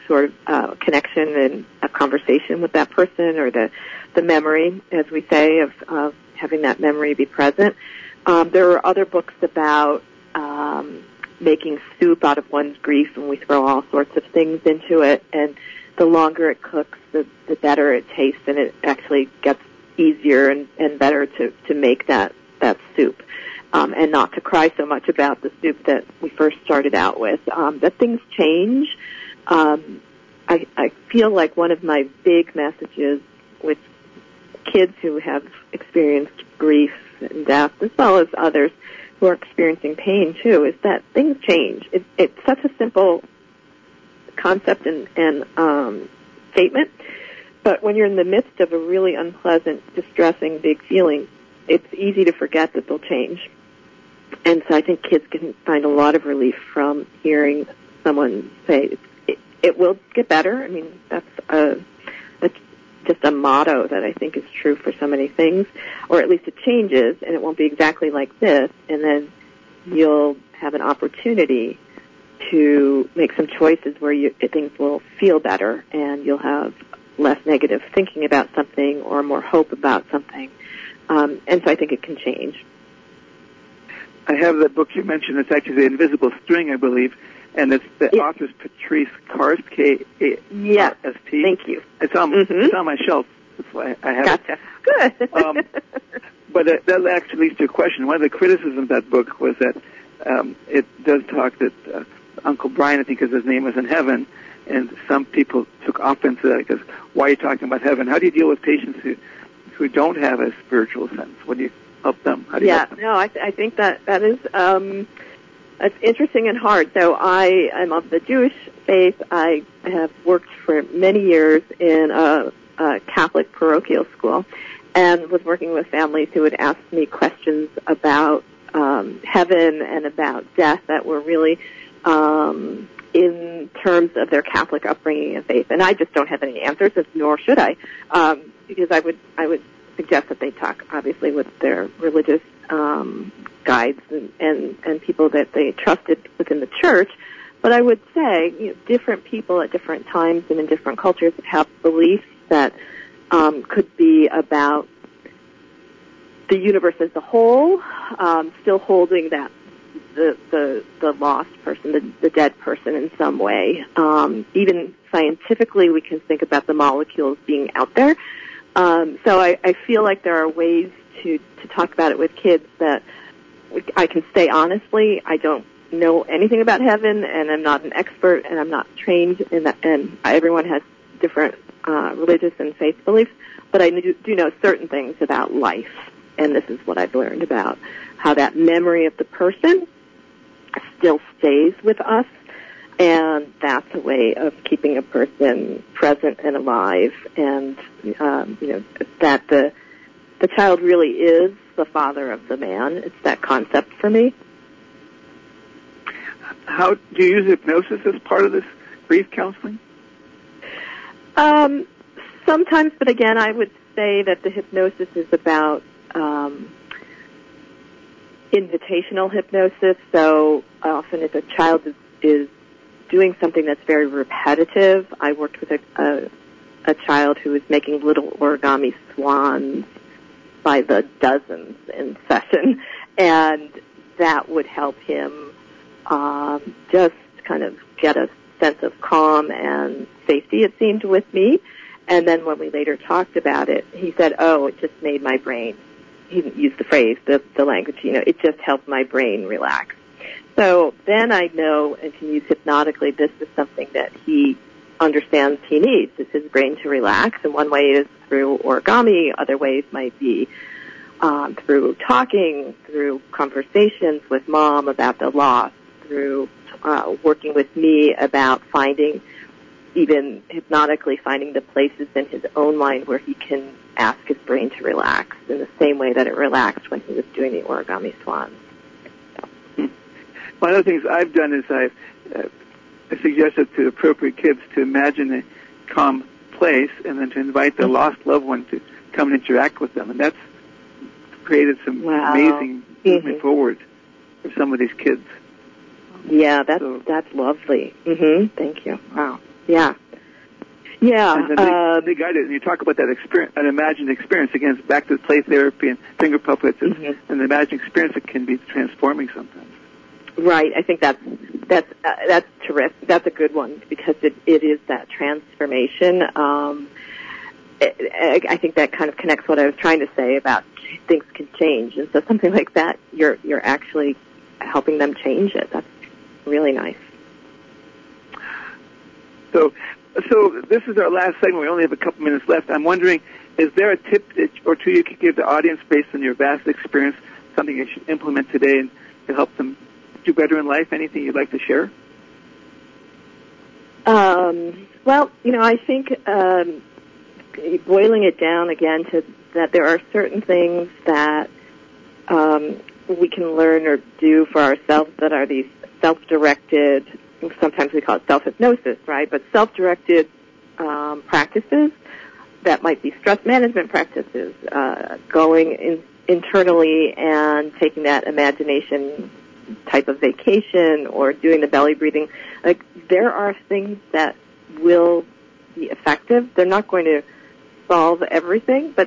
sort of uh, connection and a conversation with that person, or the, the memory, as we say, of, of having that memory be present. Um, there are other books about um, making soup out of one's grief, and we throw all sorts of things into it, and the longer it cooks, the, the better it tastes, and it actually gets easier and, and better to, to make that, that soup. Um, and not to cry so much about the soup that we first started out with. Um, that things change. Um, I, I feel like one of my big messages with kids who have experienced grief and death, as well as others who are experiencing pain too, is that things change. It, it's such a simple concept and, and um, statement, but when you're in the midst of a really unpleasant, distressing, big feeling, it's easy to forget that they'll change. And so I think kids can find a lot of relief from hearing someone say, it, it will get better. I mean, that's a, that's just a motto that I think is true for so many things, or at least it changes, and it won't be exactly like this, and then you'll have an opportunity to make some choices where you, things will feel better, and you'll have less negative thinking about something or more hope about something. Um, and so I think it can change. I have the book you mentioned. It's actually The Invisible String, I believe, and it's the yeah. author's Patrice Karst, K A R S T. Thank you. It's on, mm-hmm. it's on my shelf. That's why I have gotcha. it. Good. um, but uh, that actually leads to a question. One of the criticisms of that book was that um, it does talk that uh, Uncle Brian, I think is his name, was in heaven, and some people took offense to that because why are you talking about heaven? How do you deal with patients who, who don't have a spiritual sense? What do you help them? How do you yeah, help them? no, I, th- I think that that is um, it's interesting and hard. So I am of the Jewish faith. I have worked for many years in a, a Catholic parochial school, and was working with families who would ask me questions about um, heaven and about death that were really um, in terms of their Catholic upbringing and faith. And I just don't have any answers, nor should I, um, because I would I would. suggest that they talk, obviously, with their religious um, guides and, and, and people that they trusted within the church. But I would say, you know, different people at different times and in different cultures have beliefs that um, could be about the universe as a whole, um, still holding that the the, the lost person, the, the dead person in some way. Um, even scientifically, we can think about the molecules being out there. Um, so I, I feel like there are ways to, to talk about it with kids that I can say honestly, I don't know anything about heaven, and I'm not an expert, and I'm not trained in that, and everyone has different uh, religious and faith beliefs, but I do, do know certain things about life, and this is what I've learned about how that memory of the person still stays with us. And that's a way of keeping a person present and alive, and um, you know that the the child really is the father of the man. It's that concept for me. How do you use hypnosis as part of this grief counseling? Um, sometimes, but again, I would say that the hypnosis is about um, invitational hypnosis. So often, if a child is, is doing something that's very repetitive. I worked with a, a, a child who was making little origami swans by the dozens in session, and that would help him um, just kind of get a sense of calm and safety, it seemed, with me. And then when we later talked about it, he said, oh, it just made my brain, he didn't use the phrase, the, the language, you know, it just helped my brain relax. So then I know and can use hypnotically this is something that he understands he needs. It's his brain to relax, and one way is through origami. Other ways might be um, through talking, through conversations with mom about the loss, through uh, working with me about finding, even hypnotically finding the places in his own mind where he can ask his brain to relax in the same way that it relaxed when he was doing the origami swans. One of the things I've done is I've uh, suggested to appropriate kids to imagine a calm place and then to invite their lost loved one to come and interact with them. And that's created some wow. amazing movement mm-hmm. forward for some of these kids. Yeah, that's, so, that's lovely. Mm-hmm. Thank you. Wow. Yeah. Yeah. And then um, they, they guide it, and you talk about that experience, an imagined experience. Again, it's back to play therapy and finger puppets, and, mm-hmm. and the imagined experience that can be transforming sometimes. Right. I think that's that's uh, that's terrific. That's a good one because it, it is that transformation. Um, it, I think that kind of connects what I was trying to say about things can change, and so something like that, you're you're actually helping them change it. That's really nice. So, so this is our last segment. We only have a couple minutes left. I'm wondering, is there a tip that, or two you could give the audience based on your vast experience, something you should implement today and to help them do better in life? Anything you'd like to share? Um, well, you know, I think um, boiling it down again to that there are certain things that um, we can learn or do for ourselves that are these self-directed, sometimes we call it self-hypnosis, right? But self-directed um, practices that might be stress management practices, uh, going in, internally and taking that imagination type of vacation or doing the belly breathing. Like, there are things that will be effective. They're not going to solve everything, but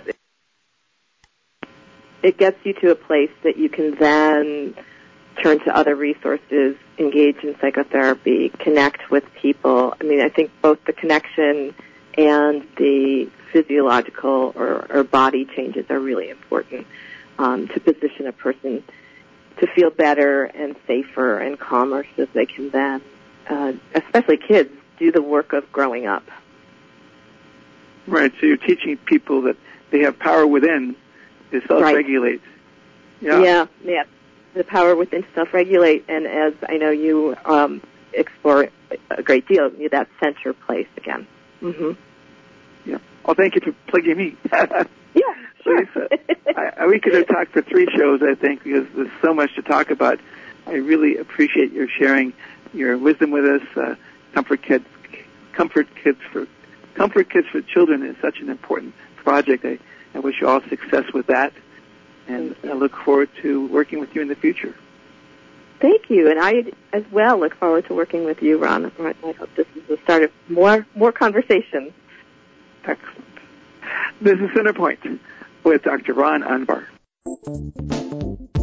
it gets you to a place that you can then turn to other resources, engage in psychotherapy, connect with people. I mean, I think both the connection and the physiological or, or body changes are really important um, to position a person to feel better and safer and calmer so that they can then, uh, especially kids, do the work of growing up. Right, so you're teaching people that they have power within to self-regulate. Right. Yeah. yeah, yeah. The power within to self-regulate, and as I know you um, explore a great deal, that center place again. Mm-hmm. Yeah. Well, thank you for plugging me. Yeah, sure. Lisa, I, we could have talked for three shows, I think, because there's so much to talk about. I really appreciate your sharing your wisdom with us. Uh, Comfort Kids, Comfort Kids for Comfort Kids for Children is such an important project. I, I wish you all success with that, and I look forward to working with you in the future. Thank you, and I as well look forward to working with you, Ron. I hope this is the start of more more conversations. Excellent. This is Centerpoint with Doctor Ron Anbar.